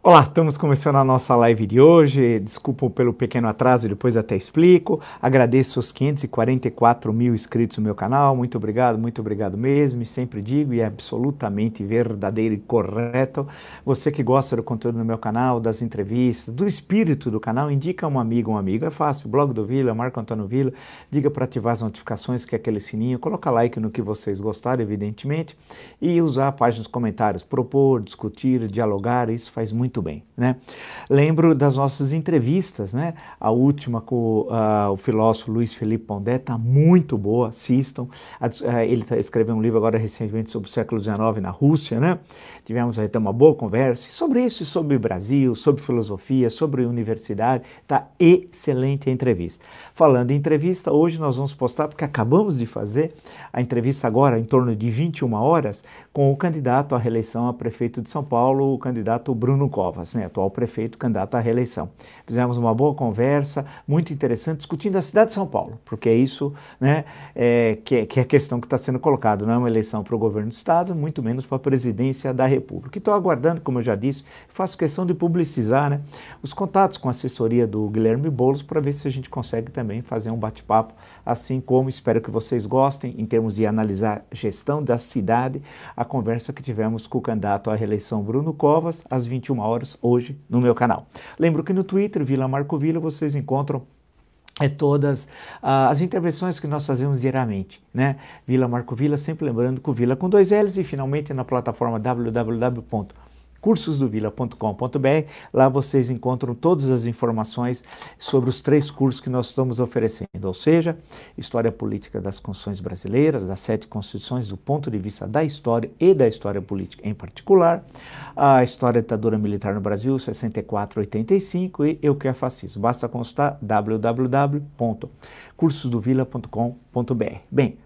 Olá, estamos começando a nossa live de hoje. Desculpa pelo pequeno atraso, depois até explico. Agradeço os 544 mil inscritos no meu canal. Muito obrigado mesmo. E sempre digo, e é absolutamente verdadeiro e correto. Você que gosta do conteúdo no meu canal, das entrevistas, do espírito do canal, indica um amigo. É fácil. Blog do Vila, Marco Antônio Vila. Diga para ativar as notificações, que é aquele sininho. Coloca like no que vocês gostaram, evidentemente. E usar a página dos comentários. Propor, discutir, dialogar. Isso faz muito bem, né? Lembro das nossas entrevistas, né? A última com o filósofo Luiz Felipe Pondé está muito boa, assistam. Ele escreveu um livro agora recentemente sobre o século XIX na Rússia, né? Tivemos aí uma boa conversa sobre isso, sobre o Brasil, sobre filosofia, sobre universidade. Tá excelente a entrevista. Falando em entrevista, hoje nós vamos postar, porque acabamos de fazer a entrevista agora em torno de 21 horas com o candidato à reeleição a prefeito de São Paulo, o candidato Bruno Covas, né, atual prefeito, candidato à reeleição. Fizemos uma boa conversa, muito interessante, discutindo a cidade de São Paulo, porque é isso, né, que é a questão que está sendo colocada. Não é uma eleição para o governo do Estado, muito menos para a presidência da República. E estou aguardando, como eu já disse, faço questão de publicizar, né, os contatos com a assessoria do Guilherme Boulos para ver se a gente consegue também fazer um bate-papo, assim como espero que vocês gostem, em termos de analisar gestão da cidade, a conversa que tivemos com o candidato à reeleição Bruno Covas, às 21 horas, hoje, no meu canal. Lembro que no Twitter, Vila Marco Vila, vocês encontram todas as intervenções que nós fazemos diariamente, né? Vila Marco Vila, sempre lembrando que o Vila com 2 L's, e finalmente na plataforma www.cursosdovila.com.br. Lá vocês encontram todas as informações sobre os 3 cursos que nós estamos oferecendo, ou seja, História Política das Constituições Brasileiras, das 7 Constituições do ponto de vista da história e da história política em particular, a História da Ditadura Militar no Brasil, 64 a 85, e Eu Que É Fascismo. Basta consultar www.cursosdovila.com.br. Bem,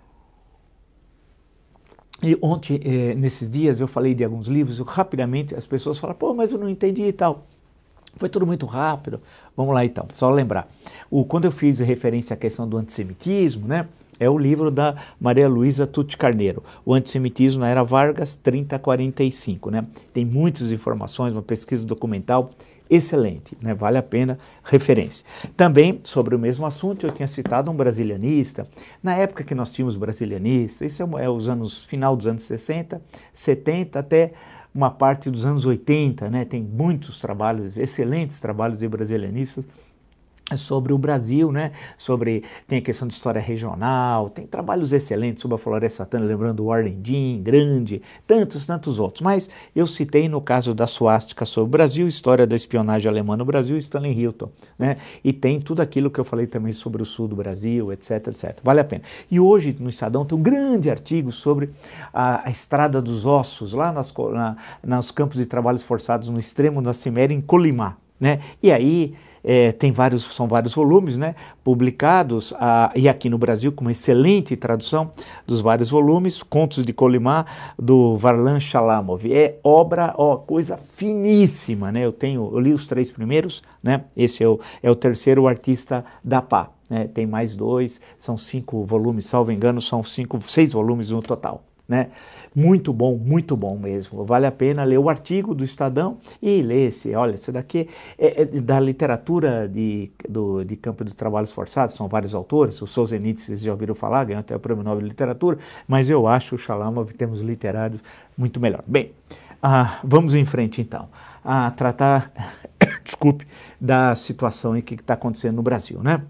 e ontem, nesses dias, eu falei de alguns livros, rapidamente as pessoas falam, pô, mas eu não entendi e tal. Foi tudo muito rápido. Vamos lá então, só lembrar. Quando eu fiz referência à questão do antissemitismo, né, é o livro da Maria Luísa Tucci Carneiro, O Antissemitismo na Era Vargas, 30 a 45, né? Tem muitas informações, uma pesquisa documental excelente, né? Vale a pena referência. Também, sobre o mesmo assunto, eu tinha citado um brasilianista, na época que nós tínhamos brasilianistas, isso é os anos, final dos anos 60, 70, até uma parte dos anos 80, né? Tem muitos trabalhos, excelentes trabalhos de brasilianistas, sobre o Brasil, né? Tem a questão de história regional, tem trabalhos excelentes sobre a Floresta Satânica, lembrando o Warren Dean, Grande, tantos outros. Mas eu citei no caso da suástica sobre o Brasil, história da espionagem alemã no Brasil, Stanley Hilton, né? E tem tudo aquilo que eu falei também sobre o sul do Brasil, etc. Vale a pena. E hoje no Estadão tem um grande artigo sobre a Estrada dos Ossos, lá nos campos de trabalhos forçados no extremo da Ciméria, em Colimá, né? E aí são vários volumes, né, publicados, e aqui no Brasil com uma excelente tradução dos vários volumes, Contos de Colimá, do Varlam Shalamov. É obra, coisa finíssima, né? Eu li os 3 primeiros, né? Esse é o terceiro, O Artista da Pá, né? Tem mais 2, são 5 volumes, salvo engano, são 6 volumes no total, né? Muito bom mesmo, vale a pena ler o artigo do Estadão e ler esse daqui é da literatura de campo de trabalhos forçados, são vários autores, o Solzhenitsyn, vocês já ouviram falar, ganhou até o Prêmio Nobel de Literatura, mas eu acho o Shalamov, em termos literários, muito melhor. Bem, vamos em frente então, a tratar, desculpe, da situação que está acontecendo no Brasil, né?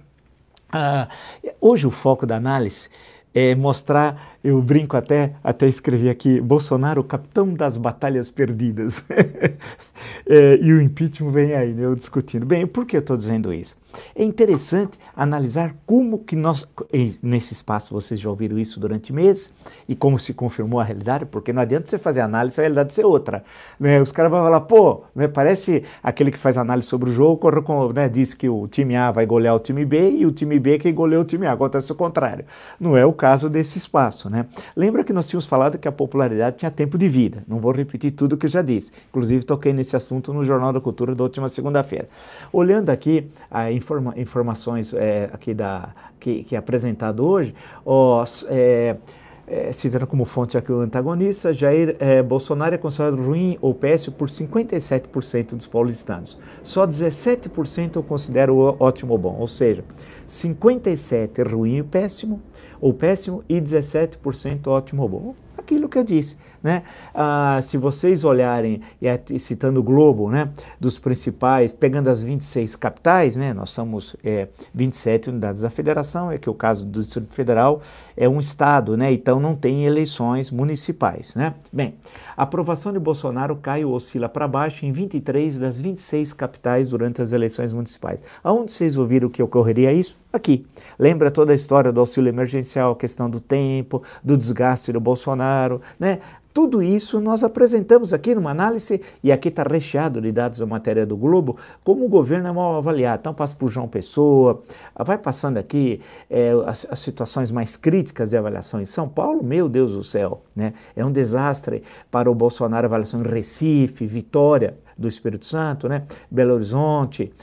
Hoje o foco da análise é mostrar, eu brinco até escrevi aqui, Bolsonaro, o capitão das batalhas perdidas. E o impeachment vem aí, né, eu discutindo. Bem, por que eu estou dizendo isso? É interessante analisar como que nós, nesse espaço vocês já ouviram isso durante meses, e como se confirmou a realidade, porque não adianta você fazer análise e a realidade ser outra, né? Os caras vão falar, pô, né, parece aquele que faz análise sobre o jogo, né, diz que o time A vai golear o time B, e o time B que goleou o time A, acontece o contrário. Não é o caso desse espaço, né? Lembra que nós tínhamos falado que a popularidade tinha tempo de vida, não vou repetir tudo o que eu já disse, inclusive toquei nesse assunto no Jornal da Cultura da última segunda-feira. Olhando aqui informações aqui que é apresentado hoje, citando como fonte aqui o antagonista, Jair Bolsonaro é considerado ruim ou péssimo por 57% dos paulistanos. Só 17% eu considero ótimo ou bom, ou seja, 57% ruim e péssimo, e 17% ótimo ou bom. Aquilo que eu disse, né? Se vocês olharem, citando o Globo, né, dos principais, pegando as 26 capitais, né, nós somos 27 unidades da federação, que o caso do Distrito Federal é um estado, né, então não tem eleições municipais, né? Bem, a aprovação de Bolsonaro cai ou oscila para baixo em 23 das 26 capitais durante as eleições municipais. Aonde vocês ouviram que ocorreria isso? Aqui. Lembra toda a história do auxílio emergencial, a questão do tempo, do desgaste do Bolsonaro, né? Tudo isso nós apresentamos aqui numa análise, e aqui está recheado de dados da matéria do Globo, como o governo é mal avaliado. Então passa por João Pessoa, vai passando aqui as situações mais críticas de avaliação em São Paulo, meu Deus do céu, né? É um desastre para o Bolsonaro a avaliação em Recife, Vitória do Espírito Santo, né? Belo Horizonte,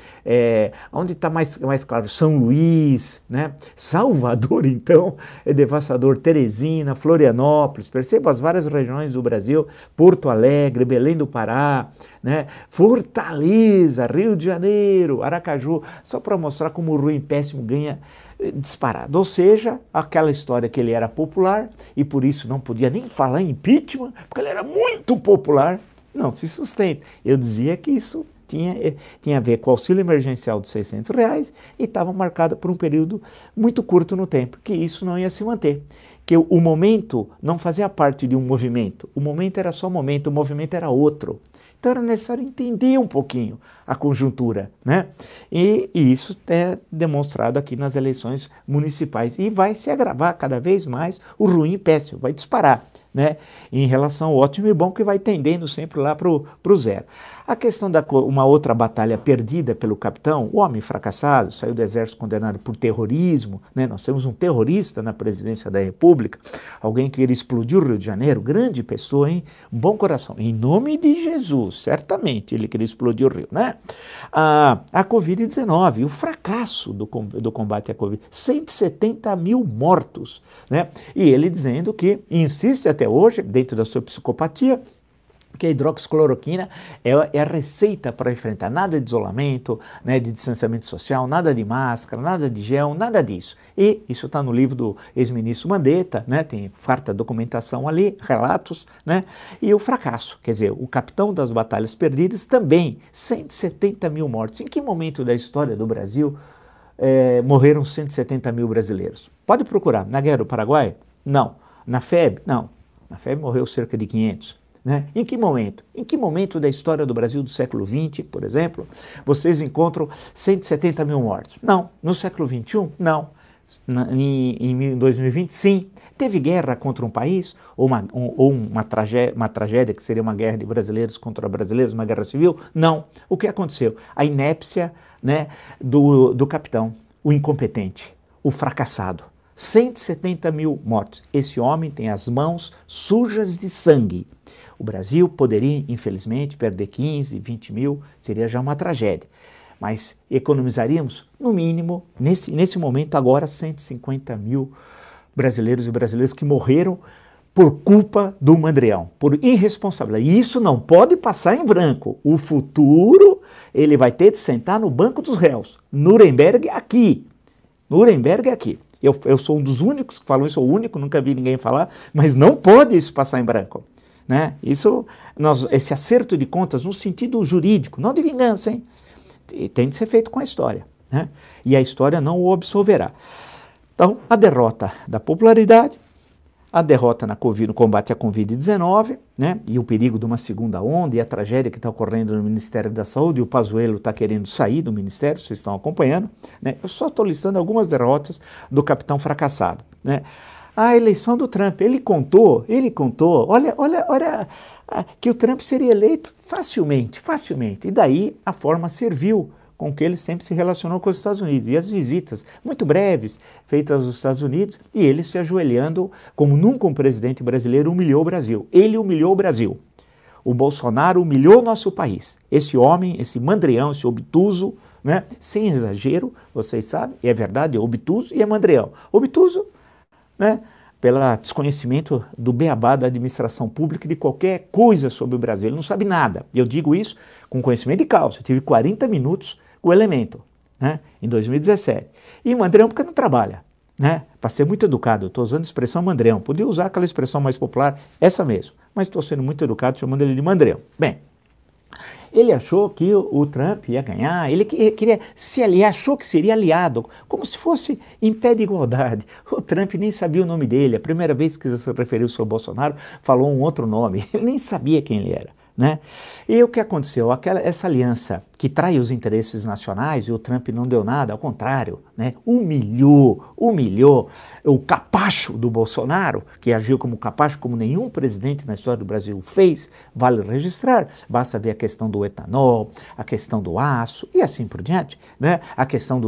onde está mais claro, São Luís, né? Salvador, então, é devastador, Teresina, Florianópolis, perceba as várias regiões do Brasil, Porto Alegre, Belém do Pará, né? Fortaleza, Rio de Janeiro, Aracaju, só para mostrar como o ruim péssimo ganha disparado. Ou seja, aquela história que ele era popular e por isso não podia nem falar em impeachment, porque ele era muito popular, não se sustenta. Eu dizia que isso tinha a ver com o auxílio emergencial de R$600 e estava marcado por um período muito curto no tempo, que isso não ia se manter. Que o momento não fazia parte de um movimento, o momento era só momento, o movimento era outro. Então era necessário entender um pouquinho a conjuntura, né? E isso é demonstrado aqui nas eleições municipais. E vai se agravar cada vez mais o ruim e péssimo, vai disparar, né? Em relação ao ótimo e bom, que vai tendendo sempre lá para o zero. A questão uma outra batalha perdida pelo capitão, o homem fracassado, saiu do exército condenado por terrorismo, né? Nós temos um terrorista na presidência da República, alguém que queria explodir o Rio de Janeiro, grande pessoa, hein? Bom coração, em nome de Jesus, certamente ele queria explodir o Rio, né? A Covid-19, o fracasso do combate à Covid, 170 mil mortos, né? E ele dizendo que insiste até hoje, dentro da sua psicopatia, que a hidroxicloroquina é a receita para enfrentar nada de isolamento, né, de distanciamento social, nada de máscara, nada de gel, nada disso. E isso está no livro do ex-ministro Mandetta, né, tem farta documentação ali, relatos, né, e o fracasso, quer dizer, o capitão das batalhas perdidas também, 170 mil mortes. Em que momento da história do Brasil morreram 170 mil brasileiros? Pode procurar. Na Guerra do Paraguai? Não. Na FEB? Não. Na FEB morreu cerca de 500. Né? Em que momento? Em que momento da história do Brasil do século XX, por exemplo, vocês encontram 170 mil mortos? Não. No século XXI? Não. Em 2020? Sim. Teve guerra contra um país? Ou uma tragédia que seria uma guerra de brasileiros contra brasileiros, uma guerra civil? Não. O que aconteceu? A inépcia, né, do capitão, o incompetente, o fracassado. 170 mil mortos. Esse homem tem as mãos sujas de sangue. O Brasil poderia, infelizmente, perder 15, 20 mil, seria já uma tragédia. Mas economizaríamos, no mínimo, nesse momento agora, 150 mil brasileiros e brasileiras que morreram por culpa do Mandrião, por irresponsabilidade. E isso não pode passar em branco. O futuro, ele vai ter de sentar no banco dos réus. Nuremberg aqui. Nuremberg aqui. Eu sou um dos únicos que falam isso, sou o único, nunca vi ninguém falar, mas não pode isso passar em branco. Né? Esse acerto de contas no sentido jurídico, não de vingança, hein? Tem de ser feito com a história, né? E a história não o absolverá. Então, a derrota da popularidade, a derrota no combate à Covid-19, né? E o perigo de uma segunda onda e a tragédia que está ocorrendo no Ministério da Saúde, e o Pazuello está querendo sair do Ministério, vocês estão acompanhando, né? Eu só estou listando algumas derrotas do capitão fracassado, né? A eleição do Trump, ele contou, olha, que o Trump seria eleito facilmente, e daí a forma serviu com que ele sempre se relacionou com os Estados Unidos, e as visitas muito breves feitas aos Estados Unidos, e ele se ajoelhando como nunca um presidente brasileiro humilhou o Brasil. Ele humilhou o Brasil. O Bolsonaro humilhou nosso país. Esse homem, esse mandrião, esse obtuso, né, sem exagero, vocês sabem, é verdade, é obtuso e é mandrião. Obtuso, né? pelo desconhecimento do beabá da administração pública e de qualquer coisa sobre o Brasil. Ele não sabe nada. E eu digo isso com conhecimento de causa. Eu tive 40 minutos com o Elemento, né, em 2017. E Mandrião porque não trabalha, né? Para ser muito educado, eu estou usando a expressão Mandrião. Podia usar aquela expressão mais popular, essa mesmo. Mas estou sendo muito educado chamando ele de Mandrião. Bem, ele achou que o Trump ia ganhar, ele queria se aliar, achou que seria aliado, como se fosse em pé de igualdade. O Trump nem sabia o nome dele, a primeira vez que se referiu ao Bolsonaro, falou um outro nome, ele nem sabia quem ele era, né? E o que aconteceu? Essa aliança que trai os interesses nacionais, e o Trump não deu nada, ao contrário, né? Humilhou o capacho do Bolsonaro, que agiu como capacho, como nenhum presidente na história do Brasil fez, vale registrar, basta ver a questão do etanol, a questão do aço e assim por diante, né? A questão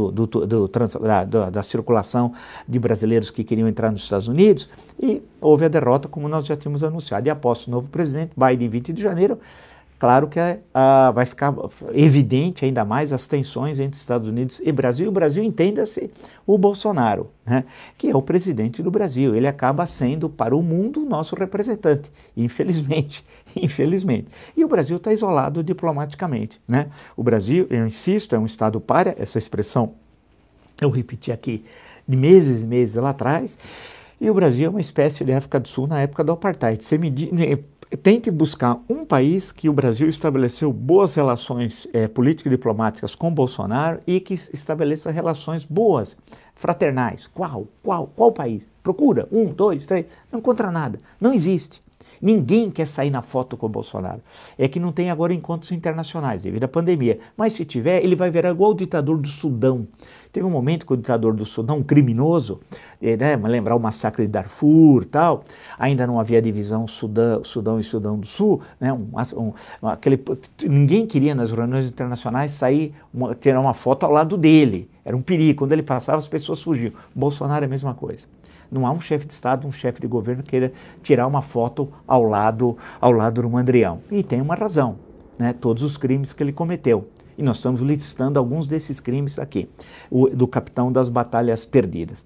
da circulação de brasileiros que queriam entrar nos Estados Unidos, e houve a derrota, como nós já tínhamos anunciado, e após o novo presidente, Biden, 20 de janeiro, claro que vai ficar evidente ainda mais as tensões entre Estados Unidos e Brasil. O Brasil, entenda-se, o Bolsonaro, né, que é o presidente do Brasil. Ele acaba sendo para o mundo o nosso representante, infelizmente. E o Brasil está isolado diplomaticamente, né? O Brasil, eu insisto, é um Estado pária, essa expressão eu repeti aqui de meses e meses lá atrás, e o Brasil é uma espécie de África do Sul na época do Apartheid. Tente buscar um país que o Brasil estabeleceu boas relações político-diplomáticas com Bolsonaro e que estabeleça relações boas, fraternais. Qual país? Procura, 1, 2, 3, não encontra nada, não existe. Ninguém quer sair na foto com o Bolsonaro. É que não tem agora encontros internacionais devido à pandemia. Mas se tiver, ele vai virar igual o ditador do Sudão. Teve um momento que o ditador do Sudão, um criminoso, né, lembrar o massacre de Darfur e tal, ainda não havia divisão Sudão e Sudão do Sul, né, ninguém queria nas reuniões internacionais tirar uma foto ao lado dele. Era um perigo. Quando ele passava, as pessoas fugiam. Bolsonaro é a mesma coisa. Não há um chefe de Estado, um chefe de governo que queira tirar uma foto ao lado do Mandrião. E tem uma razão, né? Todos os crimes que ele cometeu. E nós estamos listando alguns desses crimes aqui, do capitão das batalhas perdidas.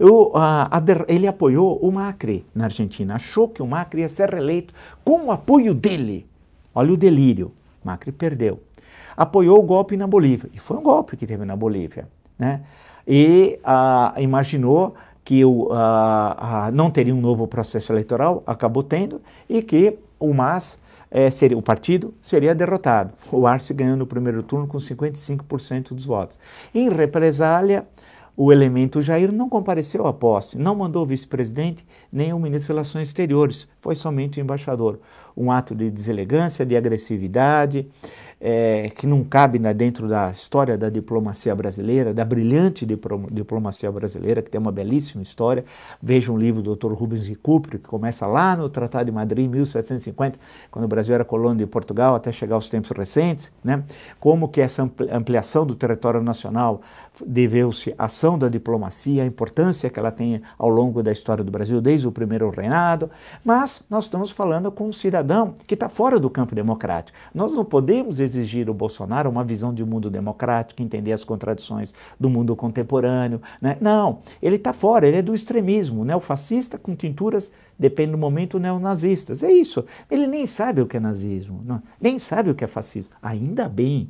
Ele apoiou o Macri na Argentina, achou que o Macri ia ser reeleito com o apoio dele. Olha o delírio, Macri perdeu. Apoiou o golpe na Bolívia, e foi um golpe que teve na Bolívia, né? E imaginou que não teria um novo processo eleitoral, acabou tendo, e que o MAS, o partido, seria derrotado. O Arce ganhou no primeiro turno com 55% dos votos. Em represália, o elemento Jair não compareceu à posse, não mandou o vice-presidente nem o ministro das Relações Exteriores, foi somente o embaixador. Um ato de deselegância, de agressividade, que não cabe dentro da história da diplomacia brasileira, da brilhante diplomacia brasileira, que tem uma belíssima história. Veja um livro do Dr. Rubens Recupero, que começa lá no Tratado de Madrid, em 1750, quando o Brasil era colônia de Portugal, até chegar aos tempos recentes, né? Como que essa ampliação do território nacional deveu-se à ação da diplomacia, a importância que ela tem ao longo da história do Brasil, desde o primeiro reinado. Mas nós estamos falando com um cidadão que está fora do campo democrático. Nós não podemos exigir do Bolsonaro uma visão de um mundo democrático, entender as contradições do mundo contemporâneo, né? Não, ele está fora, ele é do extremismo, neofascista com tinturas, depende do momento, neonazistas. É isso, ele nem sabe o que é nazismo, não, nem sabe o que é fascismo. Ainda bem.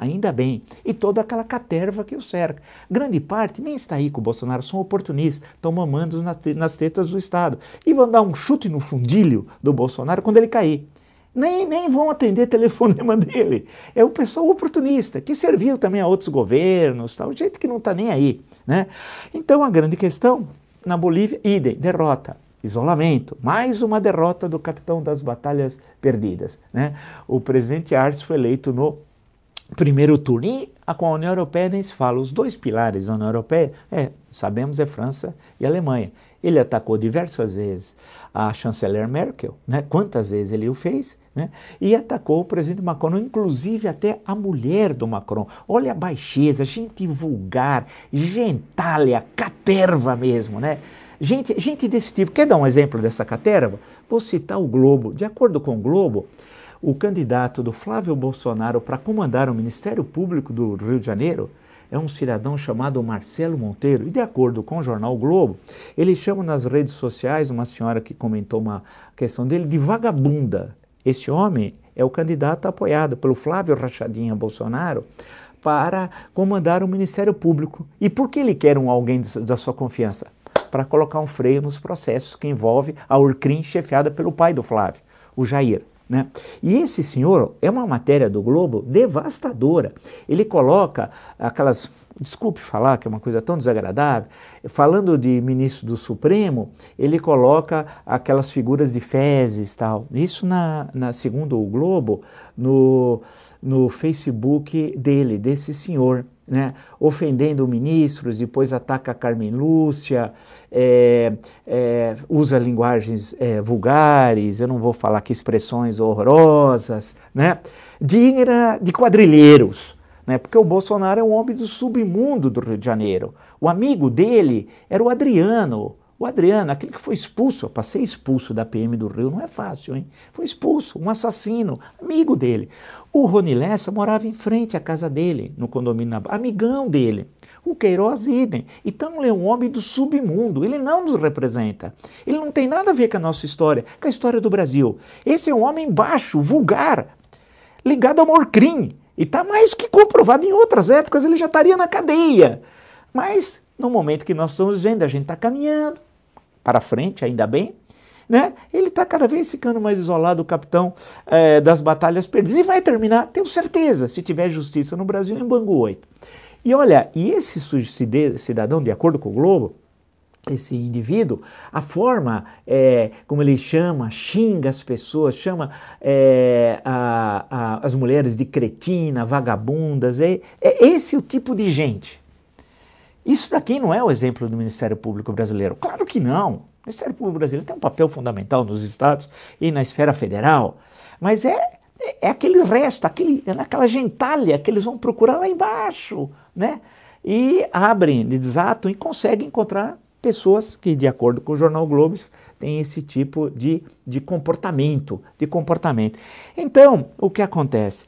E toda aquela caterva que o cerca. Grande parte nem está aí com o Bolsonaro, são oportunistas, estão mamando nas tetas do Estado. E vão dar um chute no fundilho do Bolsonaro quando ele cair. Nem vão atender telefonema dele. É o pessoal oportunista, que serviu também a outros governos, tal, gente que não está nem aí, né? Então a grande questão, na Bolívia, idem, derrota. Isolamento, mais uma derrota do capitão das batalhas perdidas, né? O presidente Arce foi eleito no primeiro turno. E com a União Europeia nem se fala. Os dois pilares da União Europeia, sabemos, é França e Alemanha. Ele atacou diversas vezes a chanceler Merkel, né? Quantas vezes ele o fez, né? E atacou o presidente Macron, inclusive até a mulher do Macron. Olha a baixeza, gente vulgar, gentalha, caterva mesmo, né? Gente desse tipo. Quer dar um exemplo dessa caterva? Vou citar o Globo. De acordo com o Globo, o candidato do Flávio Bolsonaro para comandar o Ministério Público do Rio de Janeiro, é um cidadão chamado Marcelo Monteiro, e de acordo com o jornal o Globo, ele chama nas redes sociais uma senhora que comentou uma questão dele de vagabunda. Este homem é o candidato apoiado pelo Flávio Rachadinha Bolsonaro para comandar o Ministério Público. E por que ele quer alguém da sua confiança? Para colocar um freio nos processos que envolve a Urcrim, chefiada pelo pai do Flávio, o Jair. Né? E esse senhor, é uma matéria do Globo devastadora. Ele coloca aquelas, desculpe falar que é uma coisa tão desagradável, falando de ministro do Supremo, ele coloca aquelas figuras de fezes e tal. Isso segundo o Globo, no Facebook desse senhor, né? Ofendendo ministros, depois ataca a Carmen Lúcia, usa linguagens vulgares, eu não vou falar aqui expressões horrorosas, né? Digna de quadrilheiros, né? Porque o Bolsonaro é um homem do submundo do Rio de Janeiro. O amigo dele era o Adriano. O Adriano, aquele que foi expulso, para ser expulso da PM do Rio não é fácil, hein? Foi expulso, um assassino, amigo dele. O Rony Lessa morava em frente à casa dele, no condomínio, amigão dele. O Queiroz idem. Então ele é um homem do submundo, ele não nos representa. Ele não tem nada a ver com a nossa história, com a história do Brasil. Esse é um homem baixo, vulgar, ligado ao Morcrim. E está mais que comprovado, em outras épocas ele já estaria na cadeia. Mas no momento que nós estamos vendo, a gente está caminhando para frente, ainda bem, né? Ele está cada vez ficando mais isolado, o capitão das batalhas perdidas, e vai terminar, tenho certeza, se tiver justiça no Brasil, em Bangu 8. E olha, e esse cidadão, de acordo com o Globo, esse indivíduo, a forma como ele chama, xinga as pessoas, chama as mulheres de cretina, vagabundas, é esse o tipo de gente. Isso para quem não é o exemplo do Ministério Público brasileiro? Claro que não. O Ministério Público brasileiro tem um papel fundamental nos estados e na esfera federal, mas é aquele resto, aquela gentalha que eles vão procurar lá embaixo, né? E abrem, desatam e conseguem encontrar pessoas que, de acordo com o jornal Globo, têm esse tipo de comportamento. Então, o que acontece?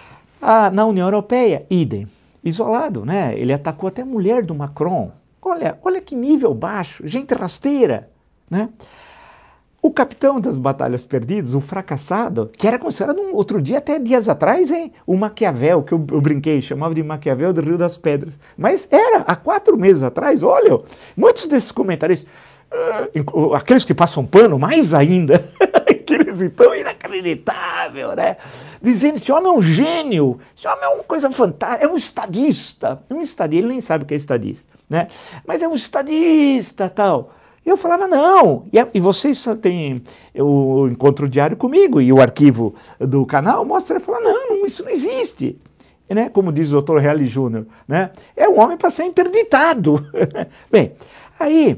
Na União Europeia, idem. Isolado, né? Ele atacou até a mulher do Macron. Olha que nível baixo, gente rasteira, né? O capitão das batalhas perdidas, o fracassado, que era considerado outro dia, até dias atrás, hein? O Maquiavel, que eu brinquei, chamava de Maquiavel do Rio das Pedras. Mas era, há 4 meses atrás, olha, muitos desses comentários, aqueles que passam pano, mais ainda, aqueles então inacreditável, né? Dizendo, esse homem é um gênio, esse homem é uma coisa fantástica, é um estadista, ele nem sabe o que é estadista, né? Mas é um estadista, tal. Eu falava, não, e vocês têm o encontro diário comigo, e o arquivo do canal mostra, ele fala, não, isso não existe, né? Como diz o doutor Reale Júnior, né? É um homem para ser interditado. Bem, aí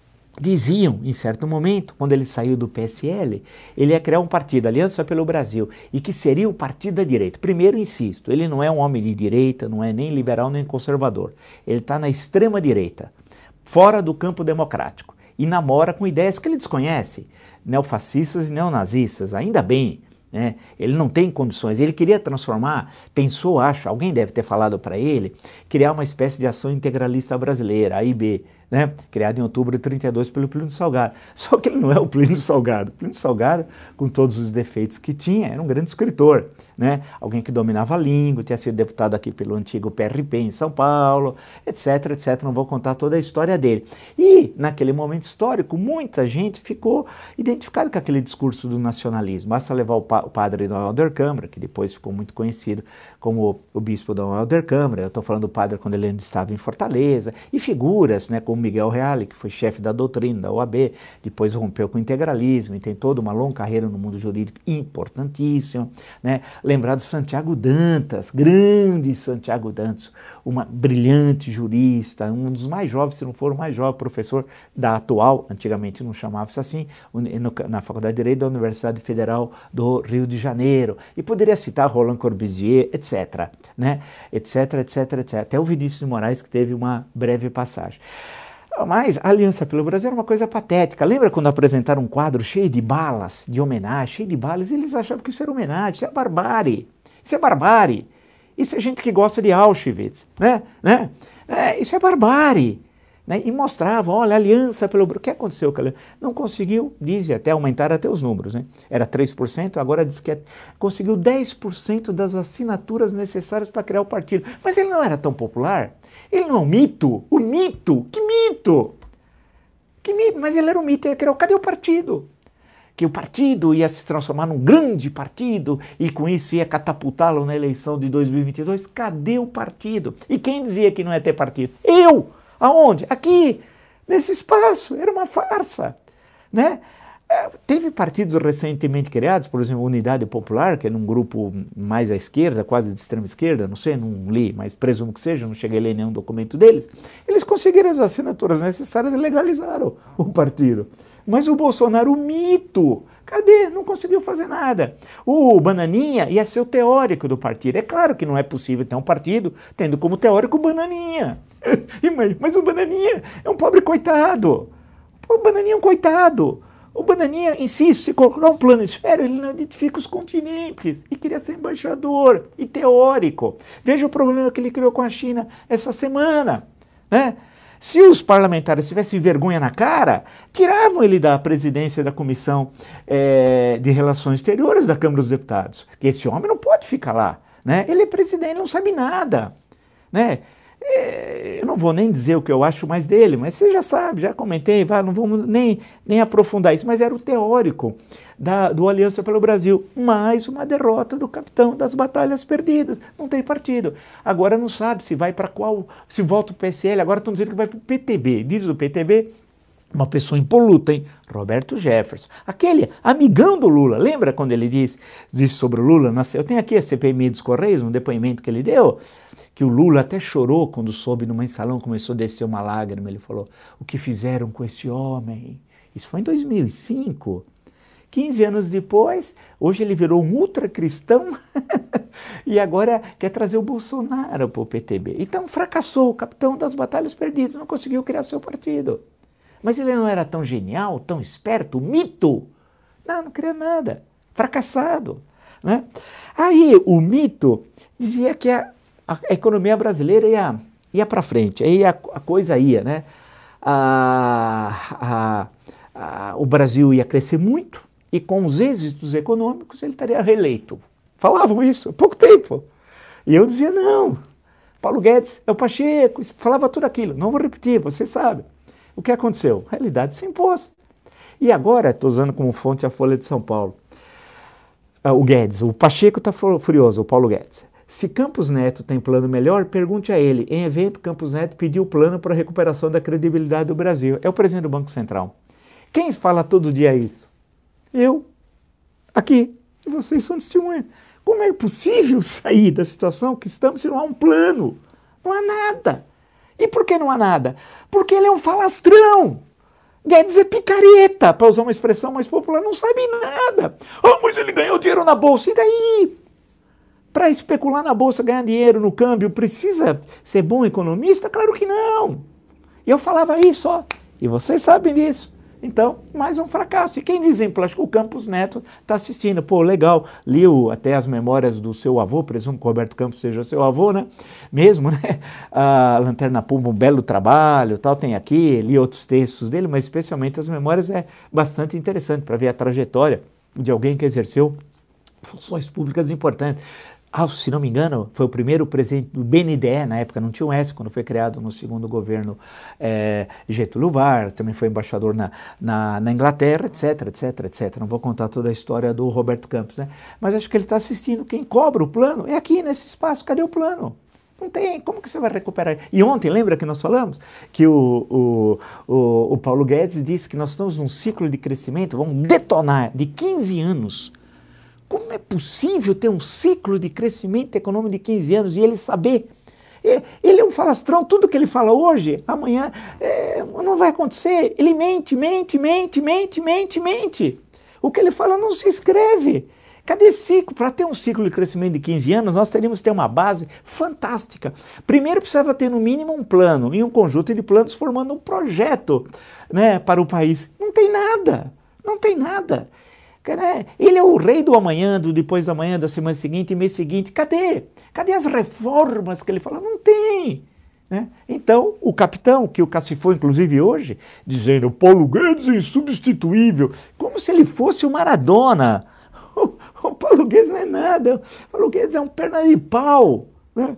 diziam, em certo momento, quando ele saiu do PSL, ele ia criar um partido, Aliança pelo Brasil, e que seria o partido da direita. Primeiro, insisto, ele não é um homem de direita, não é nem liberal nem conservador. Ele está na extrema direita, fora do campo democrático, e namora com ideias que ele desconhece, neofascistas e neonazistas, ainda bem. Né? Ele não tem condições, ele queria transformar, pensou, acho, alguém deve ter falado para ele, criar uma espécie de ação integralista brasileira, AIB, né? Criada em outubro de 32 pelo Plínio Salgado. Só que ele não é o Plínio Salgado. O Plínio Salgado, com todos os defeitos que tinha, era um grande escritor, né? Alguém que dominava a língua, tinha sido deputado aqui pelo antigo PRP em São Paulo, etc, etc. Não vou contar toda a história dele. E, naquele momento histórico, muita gente ficou identificada com aquele discurso do nacionalismo. Basta levar o padre Dom Helder Câmara, que depois ficou muito conhecido como o bispo Dom Helder Câmara. Eu estou falando do padre quando ele ainda estava em Fortaleza. E figuras, né, como Miguel Reale, que foi chefe da doutrina da OAB, depois rompeu com o integralismo e tem toda uma longa carreira no mundo jurídico importantíssima, né? Lembrar do Santiago Dantas, grande Santiago Dantas, uma brilhante jurista, um dos mais jovens, se não for o mais jovem professor da atual, antigamente não chamava-se assim, na Faculdade de Direito da Universidade Federal do Rio de Janeiro. E poderia citar Roland Corbusier, etc, né? Etc, etc, etc. Até o Vinícius de Moraes, que teve uma breve passagem. Mas a Aliança pelo Brasil era uma coisa patética. Lembra quando apresentaram um quadro cheio de balas, de homenagem, cheio de balas? Eles achavam que isso era homenagem, isso é barbárie. Isso é barbárie. Isso é gente que gosta de Auschwitz, né? Isso é barbárie. Né? E mostrava, olha, a aliança pelo... O que aconteceu? Não conseguiu, dizem até, aumentar até os números, né? Era 3%, agora diz que conseguiu 10% das assinaturas necessárias para criar o partido. Mas ele não era tão popular. Ele não é um mito. O mito? Que mito? Que mito? Mas ele era um mito. Cadê o partido? Que o partido ia se transformar num grande partido e com isso ia catapultá-lo na eleição de 2022. Cadê o partido? E quem dizia que não ia ter partido? Eu! Aonde? Aqui, nesse espaço. Era uma farsa, né? Teve partidos recentemente criados, por exemplo, Unidade Popular, que é num grupo mais à esquerda, quase de extrema esquerda, não sei, não li, mas presumo que seja, não cheguei a ler nenhum documento deles. Eles conseguiram as assinaturas necessárias e legalizaram o partido. Mas o Bolsonaro, o mito, cadê? Não conseguiu fazer nada. O Bananinha ia ser o teórico do partido. É claro que não é possível ter um partido tendo como teórico o Bananinha. Mas o Bananinha é um pobre coitado. O Bananinha é um coitado. O Bananinha, insisto, se colocar um planisfério, ele não identifica os continentes. E queria ser embaixador e teórico. Veja o problema que ele criou com a China essa semana, né? Se os parlamentares tivessem vergonha na cara, tiravam ele da presidência da Comissão de Relações Exteriores da Câmara dos Deputados. Que esse homem não pode ficar lá, né? Ele é presidente, ele não sabe nada, né? Eu não vou nem dizer o que eu acho mais dele, mas você já sabe, já comentei, não vamos nem aprofundar isso, mas era o teórico do Aliança pelo Brasil. Mais uma derrota do capitão das batalhas perdidas. Não tem partido. Agora não sabe se vai para qual, se volta o PSL, agora estão dizendo que vai para o PTB. Diz o PTB, uma pessoa impoluta, hein? Roberto Jefferson. Aquele amigão do Lula. Lembra quando ele disse sobre o Lula? Eu tenho aqui a CPMI dos Correios, um depoimento que ele deu, que o Lula até chorou quando soube no mensalão, começou a descer uma lágrima. Ele falou, o que fizeram com esse homem? Isso foi em 2005. 15 anos depois, hoje ele virou um ultracristão e agora quer trazer o Bolsonaro para o PTB. Então fracassou, o capitão das batalhas perdidas, não conseguiu criar seu partido. Mas ele não era tão genial, tão esperto, mito. Não queria nada, fracassado, né? Aí o mito dizia que a economia brasileira ia para frente, aí a coisa ia, né? O Brasil ia crescer muito e com os êxitos econômicos ele estaria reeleito. Falavam isso há pouco tempo. E eu dizia, não, Paulo Guedes é o Pacheco, falava tudo aquilo. Não vou repetir, você sabe. O que aconteceu? A realidade se impôs. E agora, estou usando como fonte a Folha de São Paulo, o Guedes, o Pacheco está furioso, o Paulo Guedes. Se Campos Neto tem plano melhor, pergunte a ele. Em evento, Campos Neto pediu plano para a recuperação da credibilidade do Brasil. É o presidente do Banco Central. Quem fala todo dia isso? Eu. Aqui. E vocês são testemunhas. Como é possível sair da situação que estamos se não há um plano? Não há nada. E por que não há nada? Porque ele é um falastrão. Guedes é picareta, para usar uma expressão mais popular, não sabe nada. Mas ele ganhou dinheiro na Bolsa, e daí? Para especular na Bolsa, ganhar dinheiro no câmbio, precisa ser bom economista? Claro que não. E eu falava isso, ó, e vocês sabem disso. Então, mais um fracasso. E quem exemplo, acho que o Campos Neto está assistindo. Pô, legal, li até as memórias do seu avô, presumo que o Roberto Campos seja seu avô, né? Mesmo, né? A Lanterna Pumba, um belo trabalho, tal, tem aqui, li outros textos dele, mas especialmente as memórias é bastante interessante para ver a trajetória de alguém que exerceu funções públicas importantes. Se não me engano, foi o primeiro presidente do BNDE, na época não tinha um S, quando foi criado no segundo governo Getúlio Vargas, também foi embaixador na Inglaterra, etc, etc, etc. Não vou contar toda a história do Roberto Campos, né? Mas acho que ele está assistindo. Quem cobra o plano é aqui, nesse espaço. Cadê o plano? Não tem. Como que você vai recuperar? E ontem, lembra que nós falamos que o Paulo Guedes disse que nós estamos num ciclo de crescimento, vamos detonar, de 15 anos. Como é possível ter um ciclo de crescimento econômico de 15 anos e ele saber? Ele é um falastrão, tudo que ele fala hoje, amanhã não vai acontecer. Ele mente. O que ele fala não se escreve. Cadê esse ciclo? Para ter um ciclo de crescimento de 15 anos, nós teríamos que ter uma base fantástica. Primeiro precisava ter no mínimo um plano e um conjunto de planos formando um projeto, né, para o país. Não tem nada. Né? Ele é o rei do amanhã, do depois da manhã, da semana seguinte e mês seguinte. Cadê? Cadê as reformas que ele fala? Não tem. Né? Então, o capitão, que o cacifou inclusive hoje, dizendo Paulo Guedes é insubstituível, como se ele fosse o Maradona. O Paulo Guedes não é nada, o Paulo Guedes é um perna de pau. Né?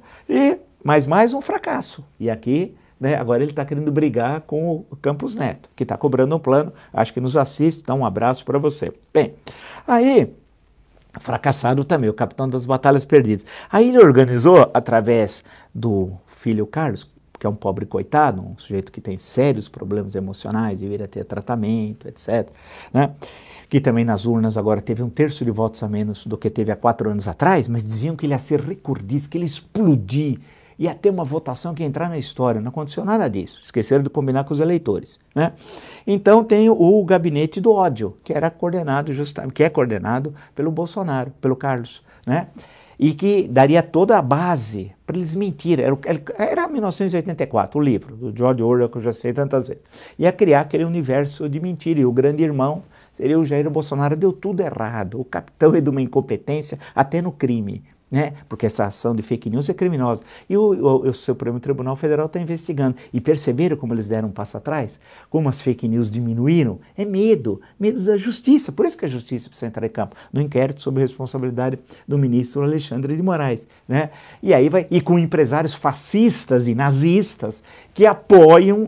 Mas mais um fracasso. E aqui, né, agora ele está querendo brigar com o Campos Neto, que está cobrando um plano, acho que nos assiste, dá um abraço para você. Bem, aí, fracassado também, o capitão das batalhas perdidas. Aí ele organizou, através do filho Carlos, que é um pobre coitado, um sujeito que tem sérios problemas emocionais, deveria ter tratamento, etc., né? Que também nas urnas agora teve 1/3 de votos a menos do que teve há 4 anos atrás, mas diziam que ele ia ser recordista, que ele ia explodir, ia ter uma votação que ia entrar na história. Não aconteceu nada disso, esqueceram de combinar com os eleitores, né? Então tem o gabinete do ódio, que era coordenado justamente, que é coordenado pelo Bolsonaro, pelo Carlos, né? E que daria toda a base para eles mentirem. Era 1984, o livro do George Orwell, que eu já citei tantas vezes. Ia criar aquele universo de mentira, e o grande irmão seria o Jair Bolsonaro. Deu tudo errado. O capitão é de uma incompetência até no crime, né? Porque essa ação de fake news é criminosa. E o Supremo Tribunal Federal está investigando. E perceberam como eles deram um passo atrás? Como as fake news diminuíram? É medo da justiça. Por isso que a justiça precisa entrar em campo. No inquérito sobre a responsabilidade do ministro Alexandre de Moraes, né? E aí vai, e com empresários fascistas e nazistas que apoiam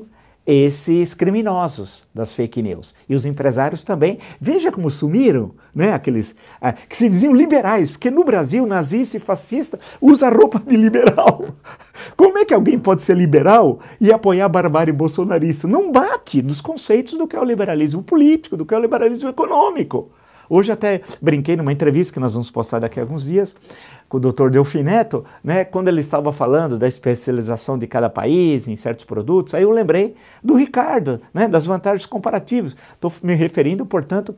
esses criminosos das fake news. E os empresários também, veja como sumiram, né? Aqueles que se diziam liberais, porque no Brasil nazista e fascista usa roupa de liberal. Como é que alguém pode ser liberal e apoiar a barbárie bolsonarista? Não bate nos conceitos do que é o liberalismo político, do que é o liberalismo econômico. Hoje até brinquei numa entrevista que nós vamos postar daqui a alguns dias com o Dr. Delfim Neto, né, quando ele estava falando da especialização de cada país em certos produtos, aí eu lembrei do Ricardo, né, das vantagens comparativas. Estou me referindo, portanto,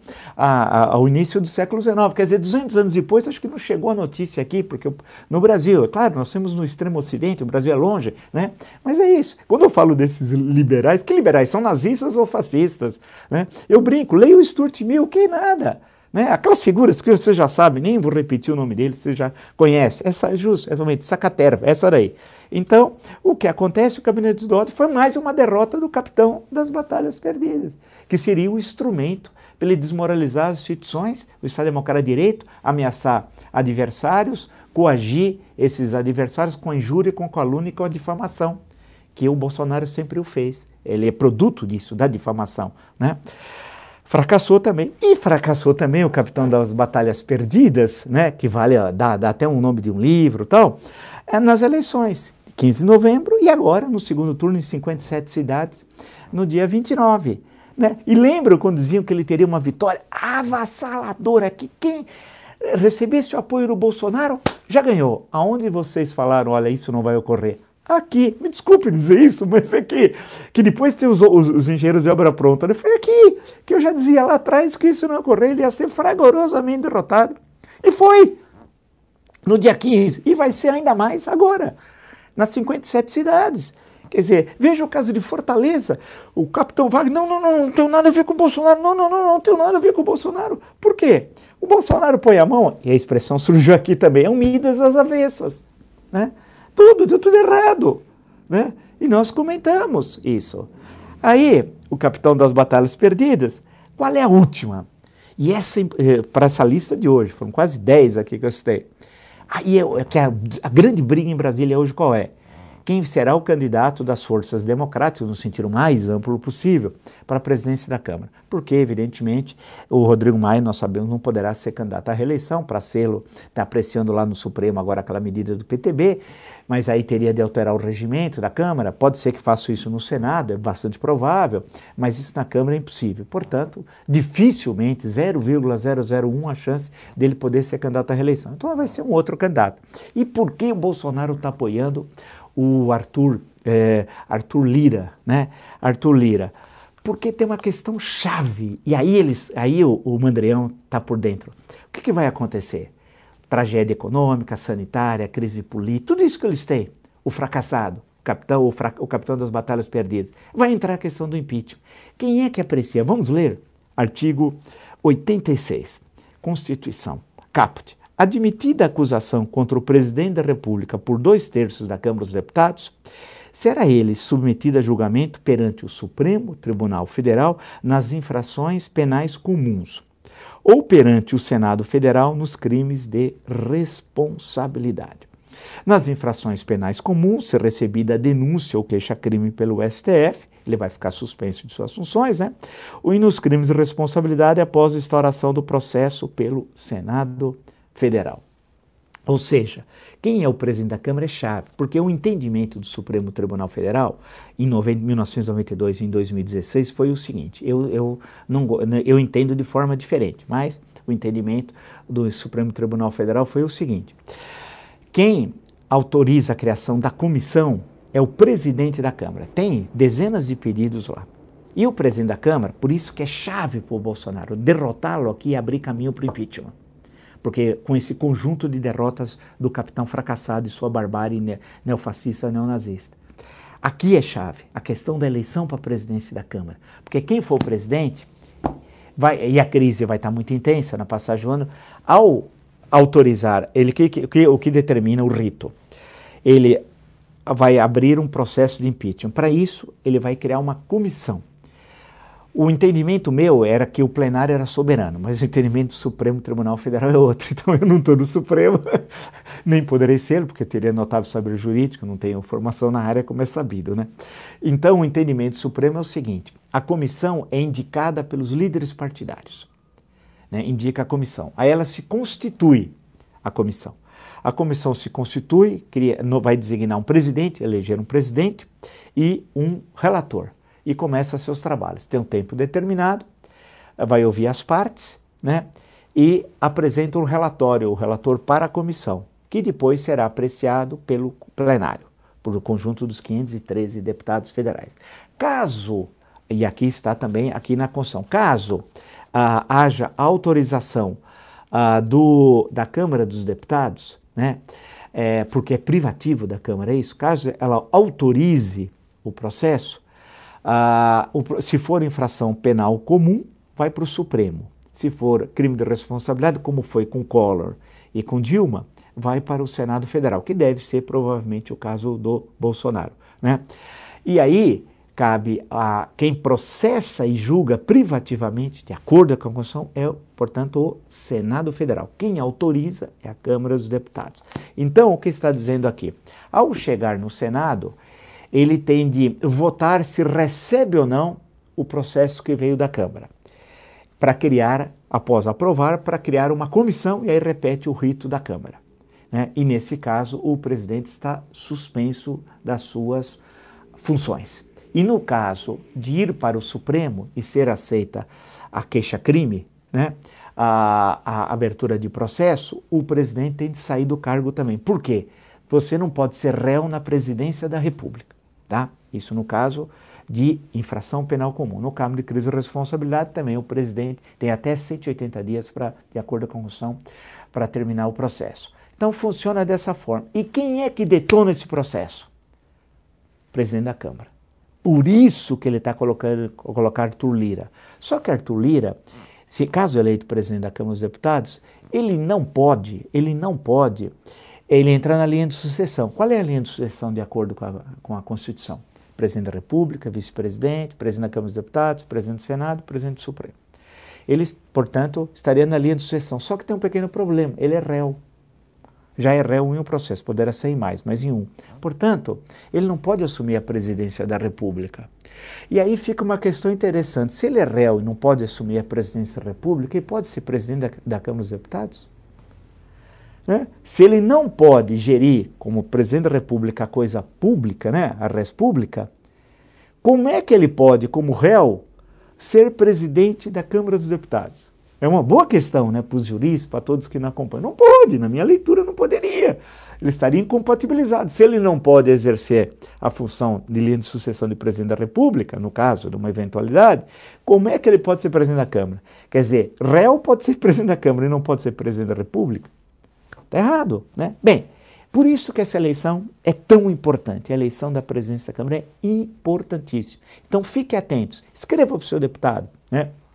ao início do século XIX. Quer dizer, 200 anos depois, acho que não chegou a notícia aqui, porque no Brasil, é claro, nós temos no extremo ocidente, o Brasil é longe, né, mas é isso. Quando eu falo desses liberais, que liberais? São nazistas ou fascistas? Né? Eu brinco, leia o Stuart Mill, que nada. Né? Aquelas figuras que você já sabe, nem vou repetir o nome dele, você já conhece. Essa é justo, exatamente, Sacaterva, essa daí. Então, o que acontece, o gabinete do ódio foi mais uma derrota do capitão das batalhas perdidas, que seria o instrumento para ele desmoralizar as instituições, o Estado Democrático de Direito, ameaçar adversários, coagir esses adversários com a injúria, com a calúnia e com a difamação, que o Bolsonaro sempre o fez. Ele é produto disso, da difamação, né? Fracassou também. E fracassou também o capitão das batalhas perdidas, né, que vale, dá até um nome de um livro e tal, nas eleições, 15 de novembro e agora, no segundo turno, em 57 cidades, no dia 29. Né? E lembram quando diziam que ele teria uma vitória avassaladora, que quem recebesse o apoio do Bolsonaro já ganhou. Aonde vocês falaram, olha, isso não vai ocorrer? Aqui, me desculpe dizer isso, mas é que depois tem os engenheiros de obra pronta, né? Foi aqui que eu já dizia lá atrás que isso não ocorreu, ele ia ser fragorosamente derrotado. E foi, no dia 15, e vai ser ainda mais agora, nas 57 cidades. Quer dizer, veja o caso de Fortaleza, o capitão Wagner, não tem nada a ver com o Bolsonaro, não tem nada a ver com o Bolsonaro. Por quê? O Bolsonaro põe a mão, e a expressão surgiu aqui também, é um Midas às avessas, né? Deu tudo errado, né? E nós comentamos isso. Aí, o capitão das batalhas perdidas, qual é a última? E essa, para essa lista de hoje, foram quase 10 aqui que eu citei. Aí, a grande briga em Brasília hoje qual é? Quem será o candidato das forças democráticas, no sentido mais amplo possível, para a presidência da Câmara? Porque, evidentemente, o Rodrigo Maia, nós sabemos, não poderá ser candidato à reeleição, para sê-lo, está apreciando lá no Supremo agora aquela medida do PTB, mas aí teria de alterar o regimento da Câmara, pode ser que faça isso no Senado, é bastante provável, mas isso na Câmara é impossível. Portanto, dificilmente, 0,001 a chance dele poder ser candidato à reeleição. Então vai ser um outro candidato. E por que o Bolsonaro está apoiando o Arthur Lira, né? Arthur Lira. Porque tem uma questão chave, e aí o Mandrião está por dentro. O que vai acontecer? Tragédia econômica, sanitária, crise política, tudo isso que eles têm, o fracassado, o capitão das batalhas perdidas. Vai entrar a questão do impeachment. Quem é que aprecia? Vamos ler artigo 86. Constituição. Caput. Admitida a acusação contra o presidente da República por 2/3 da Câmara dos Deputados, será ele submetido a julgamento perante o Supremo Tribunal Federal nas infrações penais comuns ou perante o Senado Federal nos crimes de responsabilidade. Nas infrações penais comuns, se recebida a denúncia ou queixa-crime pelo STF, ele vai ficar suspenso de suas funções, né? E nos crimes de responsabilidade após a instauração do processo pelo Senado Federal. Ou seja, quem é o presidente da Câmara é chave, porque o entendimento do Supremo Tribunal Federal, em 1992 e em 2016, foi o seguinte, eu entendo de forma diferente, mas o entendimento do Supremo Tribunal Federal foi o seguinte, quem autoriza a criação da comissão é o presidente da Câmara, tem dezenas de pedidos lá. E o presidente da Câmara, por isso que é chave para o Bolsonaro, derrotá-lo aqui e abrir caminho para o impeachment. Porque com esse conjunto de derrotas do capitão fracassado e sua barbárie neofascista, neonazista. Aqui é chave, a questão da eleição para a presidência da Câmara. Porque quem for o presidente, e a crise vai estar muito intensa na passagem do ano, ao autorizar, o que determina o rito, ele vai abrir um processo de impeachment. Para isso, ele vai criar uma comissão. O entendimento meu era que o plenário era soberano, mas o entendimento do Supremo Tribunal Federal é outro. Então eu não estou no Supremo, nem poderei ser, porque teria notável saber jurídico, não tenho formação na área como é sabido, né? Então o entendimento do Supremo é o seguinte, a comissão é indicada pelos líderes partidários, né? Indica a comissão. Aí ela se constitui, a comissão. A comissão se constitui, vai designar um presidente, eleger um presidente e um relator. E começa seus trabalhos. Tem um tempo determinado, vai ouvir as partes, né? E apresenta um relatório, o relator para a comissão, que depois será apreciado pelo plenário, pelo conjunto dos 513 deputados federais. Caso, e aqui está também, aqui na Constituição, caso haja autorização da Câmara dos Deputados, né? Porque é privativo da Câmara, é isso? Caso ela autorize o processo, se for infração penal comum, vai para o Supremo. Se for crime de responsabilidade, como foi com Collor e com Dilma, vai para o Senado Federal, que deve ser provavelmente o caso do Bolsonaro, né? E aí cabe a quem processa e julga privativamente, de acordo com a Constituição, é, portanto, o Senado Federal. Quem autoriza é a Câmara dos Deputados. Então, o que está dizendo aqui? Ao chegar no Senado, ele tem de votar se recebe ou não o processo que veio da Câmara, para criar, após aprovar, para criar uma comissão e aí repete o rito da Câmara, né? E nesse caso o presidente está suspenso das suas funções. E no caso de ir para o Supremo e ser aceita a queixa-crime, né? A abertura de processo, o presidente tem de sair do cargo também. Por quê? Você não pode ser réu na presidência da República. Tá? Isso no caso de infração penal comum. No caso de crise de responsabilidade, também o presidente tem até 180 dias, de acordo com a Constituição, para terminar o processo. Então funciona dessa forma. E quem é que detona esse processo? O presidente da Câmara. Por isso que ele está colocando Arthur Lira. Só que Arthur Lira, se caso eleito presidente da Câmara dos Deputados, ele não pode entrar na linha de sucessão. Qual é a linha de sucessão de acordo com a Constituição? Presidente da República, vice-presidente, presidente da Câmara dos Deputados, presidente do Senado, presidente do Supremo. Ele, portanto, estaria na linha de sucessão. Só que tem um pequeno problema, ele é réu. Já é réu em um processo, poderá ser em mais, mas em um. Portanto, ele não pode assumir a presidência da República. E aí fica uma questão interessante. Se ele é réu e não pode assumir a presidência da República, ele pode ser presidente da Câmara dos Deputados? Né? Se ele não pode gerir como presidente da República a coisa pública, né, a res pública, como é que ele pode, como réu, ser presidente da Câmara dos Deputados? É uma boa questão, né, para os juristas, para todos que não acompanham. Não pode, na minha leitura não poderia. Ele estaria incompatibilizado. Se ele não pode exercer a função de linha de sucessão de presidente da República, no caso de uma eventualidade, como é que ele pode ser presidente da Câmara? Quer dizer, réu pode ser presidente da Câmara e não pode ser presidente da República? Está errado, né? Bem, por isso que essa eleição é tão importante. A eleição da presidência da Câmara é importantíssima. Então, fiquem atentos. Escreva para o seu deputado, né?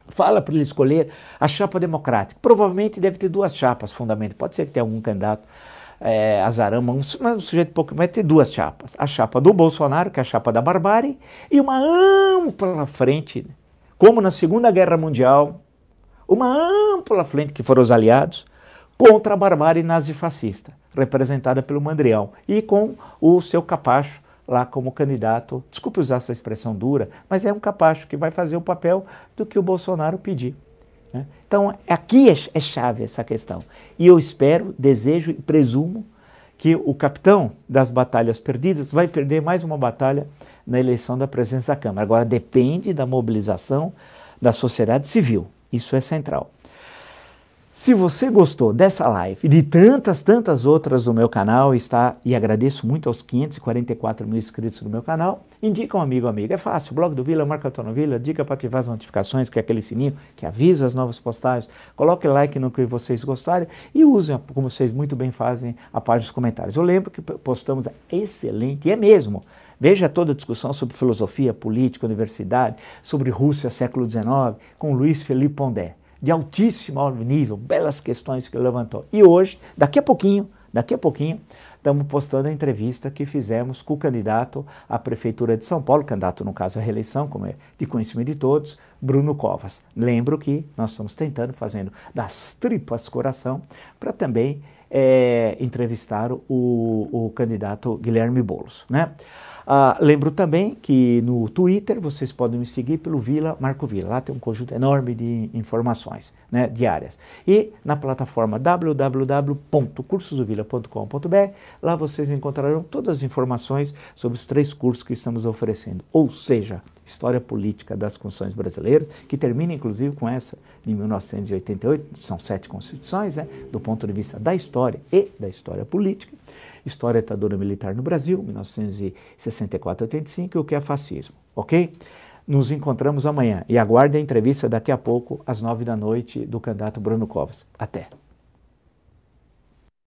Fala para ele escolher a chapa democrática. Provavelmente deve ter duas chapas, fundamentalmente. Pode ser que tenha algum candidato azarão, mas um sujeito pouco, vai ter duas chapas. A chapa do Bolsonaro, que é a chapa da barbárie, e uma ampla frente, como na Segunda Guerra Mundial, uma ampla frente que foram os aliados, contra a barbárie nazifascista, representada pelo Mandrião, e com o seu capacho lá como candidato, desculpe usar essa expressão dura, mas é um capacho que vai fazer o papel do que o Bolsonaro pedir. Né? Então, aqui é chave essa questão. E eu espero, desejo e presumo que o capitão das batalhas perdidas vai perder mais uma batalha na eleição da presidência da Câmara. Agora, depende da mobilização da sociedade civil. Isso é central. Se você gostou dessa live e de tantas outras do meu canal, e agradeço muito aos 544 mil inscritos no meu canal, indica um amigo ou amiga. É fácil, blog do Vila, Marco Antônio Vila, dica para ativar as notificações, que é aquele sininho que avisa as novas postagens. Coloque like no que vocês gostarem e usem, como vocês muito bem fazem, a página dos comentários. Eu lembro que postamos excelente, e é mesmo. Veja toda a discussão sobre filosofia, política, universidade, sobre Rússia, século XIX, com Luiz Felipe Pondé. De altíssimo nível, belas questões que ele levantou. E hoje, daqui a pouquinho, estamos postando a entrevista que fizemos com o candidato à Prefeitura de São Paulo, candidato no caso à reeleição, como é de conhecimento de todos, Bruno Covas. Lembro que nós estamos tentando, fazendo das tripas coração, para também entrevistar o candidato Guilherme Boulos, né? Lembro também que no Twitter vocês podem me seguir pelo Vila Marco Vila. Lá tem um conjunto enorme de informações, né, diárias. E na plataforma www.cursosdovila.com.br, lá vocês encontrarão todas as informações sobre os 3 cursos que estamos oferecendo. Ou seja, História Política das Constituições Brasileiras, que termina inclusive com essa de 1988, são 7 constituições, né, do ponto de vista da história e da história política. História da ditadura militar no Brasil, 1964-85, e o que é fascismo, ok? Nos encontramos amanhã e aguarde a entrevista daqui a pouco, às 9 da noite, do candidato Bruno Covas. Até!